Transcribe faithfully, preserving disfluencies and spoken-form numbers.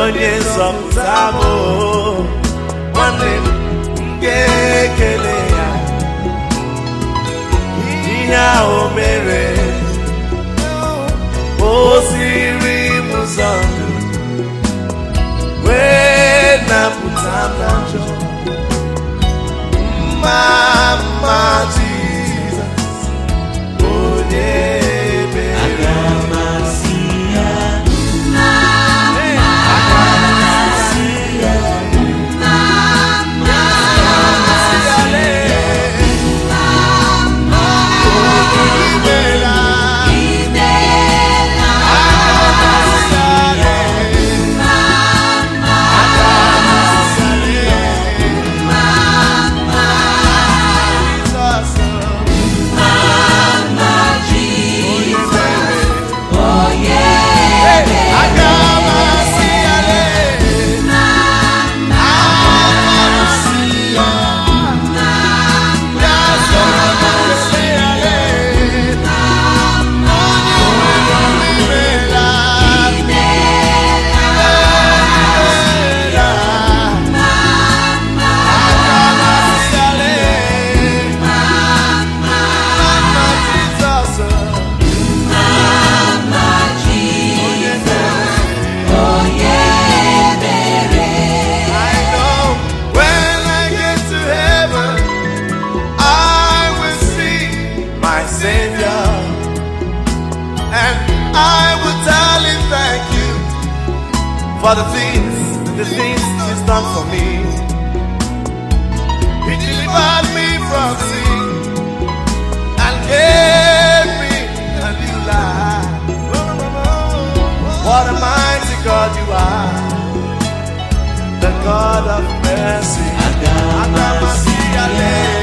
onye nzọpụta m, nwanne m ga-ekele ya ihe ahụ mere. O siri m ụzọ ndụ wee napụta m na njọ. Mma mma Jizọs onye ebere. Aga m asị ya for the things, the things He's done for me. He delivered me from sin and gave me a new life. What a mighty God you are, the God of mercy. Aga m asị ya